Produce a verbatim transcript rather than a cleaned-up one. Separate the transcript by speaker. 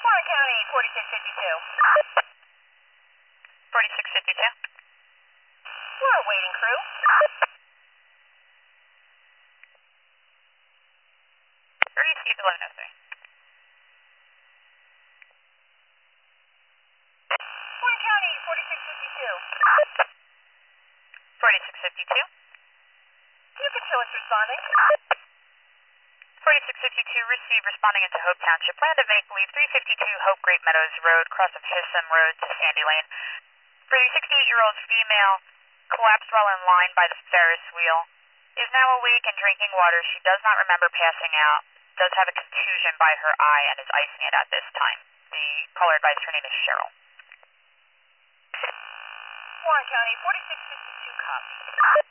Speaker 1: Warren County, forty-six fifty-two.
Speaker 2: forty-six fifty-two.
Speaker 1: We're a waiting crew.
Speaker 2: Receive eleven oh three.
Speaker 1: Warren County, forty-six fifty-two.
Speaker 2: forty-six fifty-two.
Speaker 1: You can show us responding.
Speaker 2: forty-six fifty-two, receive responding into Hope Township. Land of make believe three fifty-two Hope Great Meadows Road, cross of Hissom Road to Sandy Lane. For the sixty-eight-year-old female, collapsed while in line by the Ferris wheel. Is now awake and drinking water. She does not remember passing out. Does have a contusion by her eye and is icing it at this time. The caller advised her name is Cheryl.
Speaker 1: Warren County, forty-six fifty-two copy.